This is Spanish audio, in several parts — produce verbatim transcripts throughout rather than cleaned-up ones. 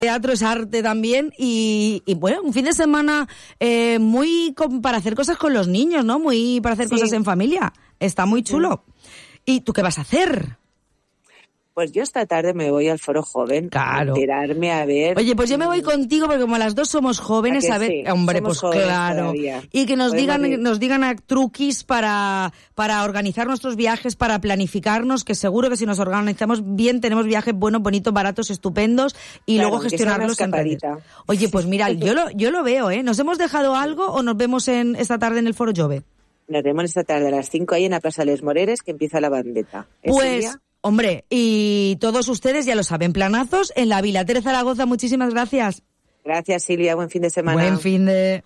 Teatro es arte también y, y bueno, un fin de semana eh, muy con, para hacer cosas con los niños, ¿no? Muy para hacer sí. cosas en familia. Está muy chulo. Sí. ¿Y tú qué vas a hacer? Pues yo esta tarde me voy al Foro Joven claro. a enterarme a ver... Oye, pues yo me voy contigo porque como las dos somos jóvenes, a, a ver... Sí, hombre, pues claro. Todavía. Y que nos digan, nos digan a truquis para, para organizar nuestros viajes, para planificarnos, que seguro que si nos organizamos bien tenemos viajes buenos, bonitos, baratos, estupendos y claro, luego gestionarlos en redes. Oye, pues mira, yo lo, yo lo veo, ¿eh? ¿Nos hemos dejado algo o nos vemos en esta tarde en el Foro Jove? Nos vemos esta tarde a las cinco ahí en la Plaza Les Moreres, que empieza la bandeta. Pues... día? Hombre, y todos ustedes ya lo saben, planazos en la Vila. Tere Zaragoza, muchísimas gracias. Gracias, Silvia. Buen fin de semana. Buen fin de...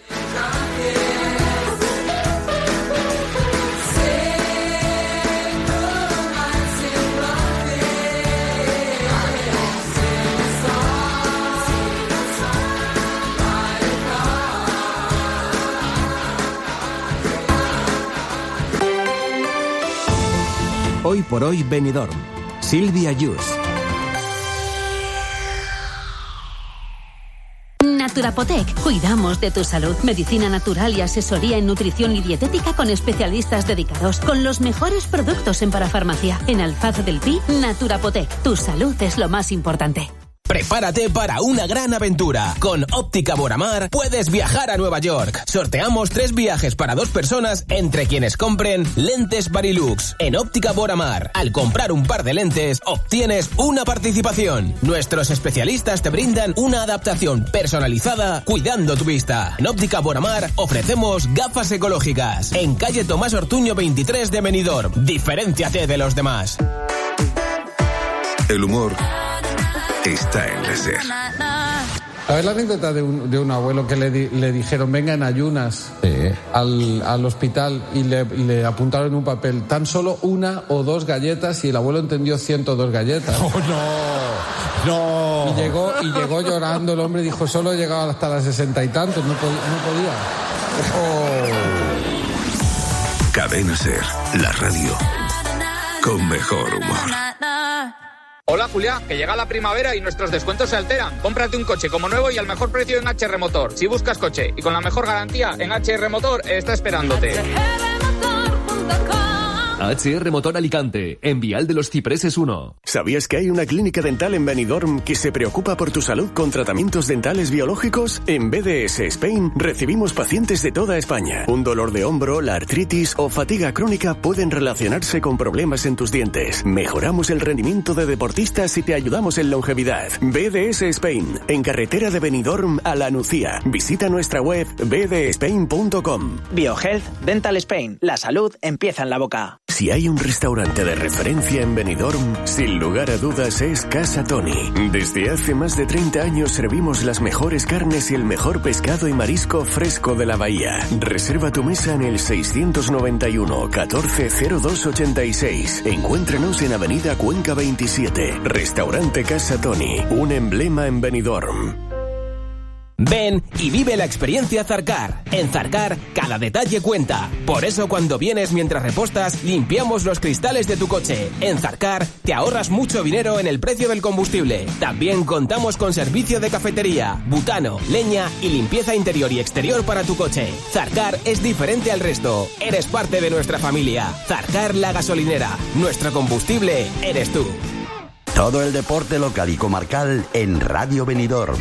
Hoy por hoy Benidorm. Silvia Yus. Naturapotec. Cuidamos de tu salud. Medicina natural y asesoría en nutrición y dietética con especialistas dedicados. Con los mejores productos en parafarmacia. En Alfaz del Pi, Naturapotec. Tu salud es lo más importante. Prepárate para una gran aventura. Con Óptica Boramar puedes viajar a Nueva York. Sorteamos tres viajes para dos personas entre quienes compren lentes Varilux. En Óptica Boramar, al comprar un par de lentes, obtienes una participación. Nuestros especialistas te brindan una adaptación personalizada cuidando tu vista. En Óptica Boramar ofrecemos gafas ecológicas. En calle Tomás Ortuño veintitrés de Benidorm. Diferénciate de los demás. El humor está en la SER. ¿Sabes la anécdota de un, de un abuelo que le, di, le dijeron venga en ayunas sí. al, al hospital y le, le apuntaron en un papel tan solo una o dos galletas y el abuelo entendió ciento dos galletas? ¡Oh, no! ¡No! Y llegó, y llegó llorando el hombre y dijo solo he llegado hasta las sesenta y tantos, no, pod, no podía. Oh. Cadena SER, la radio con mejor humor. Hola Julia, que llega la primavera y nuestros descuentos se alteran. Cómprate un coche como nuevo y al mejor precio en H R Motor. Si buscas coche y con la mejor garantía, en H R Motor está esperándote. H R Motor Alicante, en Vial de los Cipreses uno. ¿Sabías que hay una clínica dental en Benidorm que se preocupa por tu salud con tratamientos dentales biológicos? En B D S Spain recibimos pacientes de toda España. Un dolor de hombro, la artritis o fatiga crónica pueden relacionarse con problemas en tus dientes. Mejoramos el rendimiento de deportistas y te ayudamos en longevidad. B D S Spain, en carretera de Benidorm a La Nucía. Visita nuestra web b d spain punto com. BioHealth Dental Spain. La salud empieza en la boca. Si hay un restaurante de referencia en Benidorm, sin lugar a dudas es Casa Toni. Desde hace más de treinta años servimos las mejores carnes y el mejor pescado y marisco fresco de la bahía. Reserva tu mesa en el seiscientos noventa y uno catorce cero dos ochenta y seis. Encuéntranos en Avenida Cuenca veintisiete. Restaurante Casa Toni, un emblema en Benidorm. Ven y vive la experiencia Zarcar. En Zarcar, cada detalle cuenta. Por eso cuando vienes mientras repostas, limpiamos los cristales de tu coche. En Zarcar, te ahorras mucho dinero en el precio del combustible. También contamos con servicio de cafetería, butano, leña y limpieza interior y exterior para tu coche. Zarcar es diferente al resto. Eres parte de nuestra familia. Zarcar la gasolinera. Nuestro combustible eres tú. Todo el deporte local y comarcal en Radio Benidorm.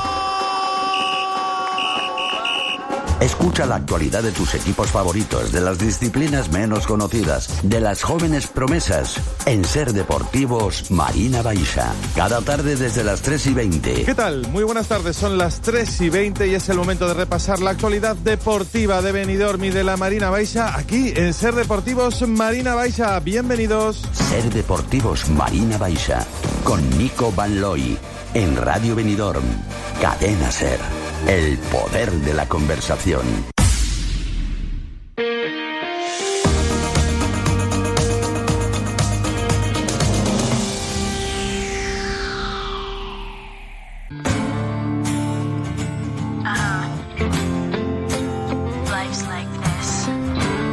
Escucha la actualidad de tus equipos favoritos, de las disciplinas menos conocidas, de las jóvenes promesas, en Ser Deportivos Marina Baixa. Cada tarde desde las tres y veinte. ¿Qué tal? Muy buenas tardes, son las tres y veinte y es el momento de repasar la actualidad deportiva de Benidorm y de la Marina Baixa, aquí en Ser Deportivos Marina Baixa. Bienvenidos. Ser Deportivos Marina Baixa, con Nico Van Looy, en Radio Benidorm, Cadena Ser. El poder de la conversación.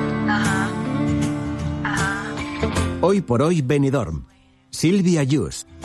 Hoy por hoy Benidorm. Silvia Yus.